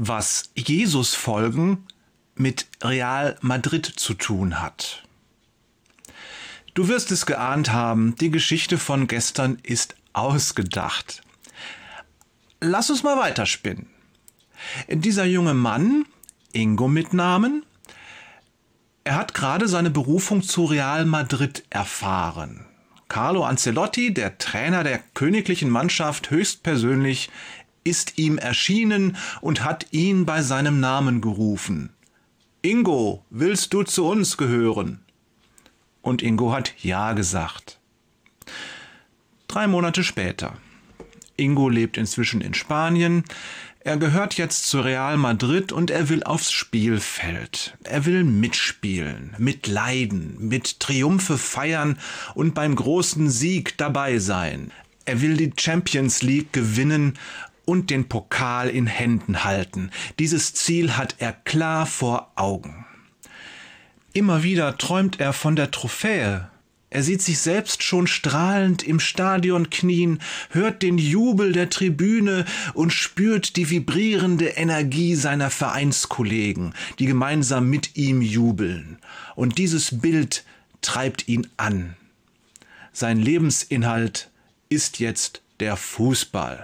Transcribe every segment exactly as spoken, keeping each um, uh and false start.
was Jesus folgen mit Real Madrid zu tun hat. Du wirst es geahnt haben, die Geschichte von gestern ist ausgedacht. Lass uns mal weiterspinnen. Dieser junge Mann, Ingo mit Namen, er hat gerade seine Berufung zu Real Madrid erfahren. Carlo Ancelotti, der Trainer der königlichen Mannschaft, höchstpersönlich ist ihm erschienen und hat ihn bei seinem Namen gerufen. Ingo, willst du zu uns gehören? Und Ingo hat ja gesagt. Drei Monate später. Ingo lebt inzwischen in Spanien. Er gehört jetzt zu Real Madrid und er will aufs Spielfeld. Er will mitspielen, mitleiden, mit Triumphe feiern und beim großen Sieg dabei sein. Er will die Champions League gewinnen und den Pokal in Händen halten. Dieses Ziel hat er klar vor Augen. Immer wieder träumt er von der Trophäe. Er sieht sich selbst schon strahlend im Stadion knien, hört den Jubel der Tribüne und spürt die vibrierende Energie seiner Vereinskollegen, die gemeinsam mit ihm jubeln. Und dieses Bild treibt ihn an. Sein Lebensinhalt ist jetzt der Fußball.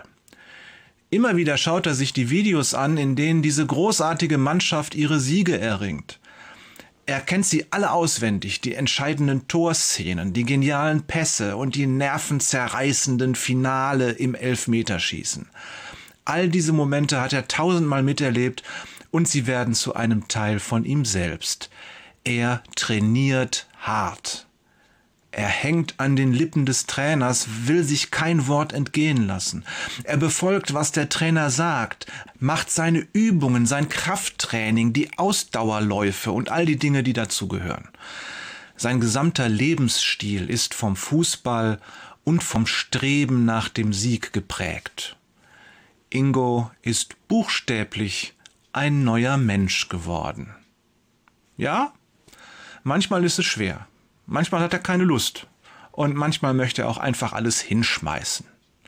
Immer wieder schaut er sich die Videos an, in denen diese großartige Mannschaft ihre Siege erringt. Er kennt sie alle auswendig, die entscheidenden Torszenen, die genialen Pässe und die nervenzerreißenden Finale im Elfmeterschießen. All diese Momente hat er tausendmal miterlebt und sie werden zu einem Teil von ihm selbst. Er trainiert hart. Er hängt an den Lippen des Trainers, will sich kein Wort entgehen lassen. Er befolgt, was der Trainer sagt, macht seine Übungen, sein Krafttraining, die Ausdauerläufe und all die Dinge, die dazugehören. Sein gesamter Lebensstil ist vom Fußball und vom Streben nach dem Sieg geprägt. Ingo ist buchstäblich ein neuer Mensch geworden. Ja, manchmal ist es schwer. Manchmal hat er keine Lust und manchmal möchte er auch einfach alles hinschmeißen.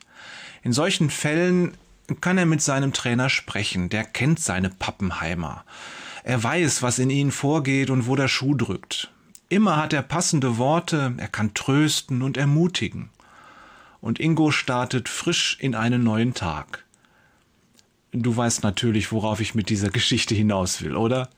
In solchen Fällen kann er mit seinem Trainer sprechen, der kennt seine Pappenheimer. Er weiß, was in ihnen vorgeht und wo der Schuh drückt. Immer hat er passende Worte, er kann trösten und ermutigen. Und Ingo startet frisch in einen neuen Tag. Du weißt natürlich, worauf ich mit dieser Geschichte hinaus will, oder?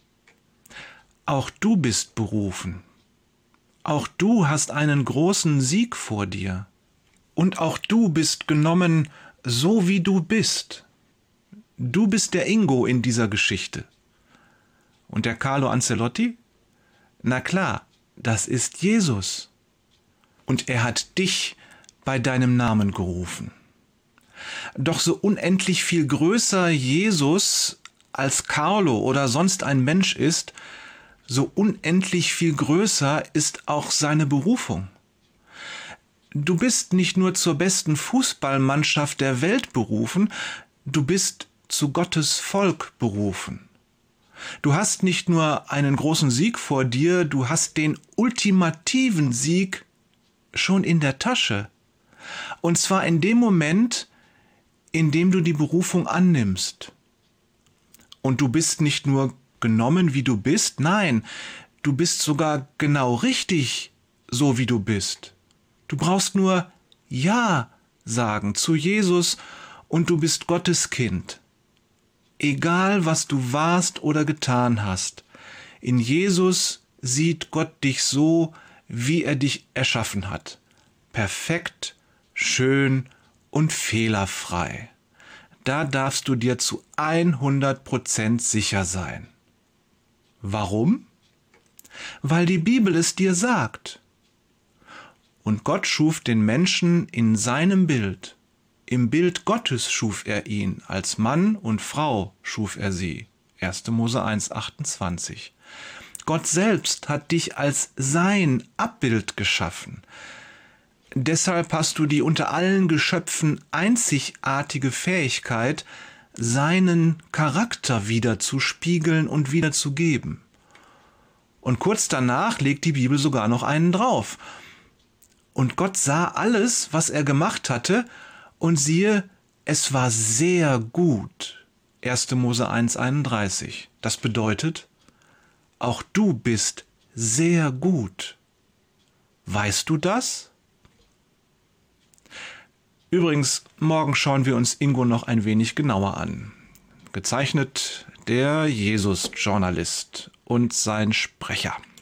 Auch du bist berufen. Auch du hast einen großen Sieg vor dir. Und auch du bist genommen, so wie du bist. Du bist der Ingo in dieser Geschichte. Und der Carlo Ancelotti? Na klar, das ist Jesus. Und er hat dich bei deinem Namen gerufen. Doch so unendlich viel größer Jesus als Carlo oder sonst ein Mensch ist, so unendlich viel größer ist auch seine Berufung. Du bist nicht nur zur besten Fußballmannschaft der Welt berufen, du bist zu Gottes Volk berufen. Du hast nicht nur einen großen Sieg vor dir, du hast den ultimativen Sieg schon in der Tasche. Und zwar in dem Moment, in dem du die Berufung annimmst. Und du bist nicht nur genommen, wie du bist, nein, du bist sogar genau richtig, so wie du bist. Du brauchst nur Ja sagen zu Jesus und du bist Gottes Kind. Egal, was du warst oder getan hast, in Jesus sieht Gott dich so, wie er dich erschaffen hat. Perfekt, schön und fehlerfrei. Da darfst du dir zu hundert Prozent sicher sein. Warum? Weil die Bibel es dir sagt. Und Gott schuf den Menschen in seinem Bild. Im Bild Gottes schuf er ihn, als Mann und Frau schuf er sie. erster Mose eins, achtundzwanzig. Gott selbst hat dich als sein Abbild geschaffen. Deshalb hast du die unter allen Geschöpfen einzigartige Fähigkeit, seinen Charakter wieder zu spiegeln und wieder zu geben. Und kurz danach legt die Bibel sogar noch einen drauf. Und Gott sah alles, was er gemacht hatte, und siehe, es war sehr gut. erster Mose eins einunddreißig. Das bedeutet, auch du bist sehr gut. Weißt du das? Übrigens, morgen schauen wir uns Ingo noch ein wenig genauer an. Gezeichnet der Jesus-Journalist und sein Sprecher.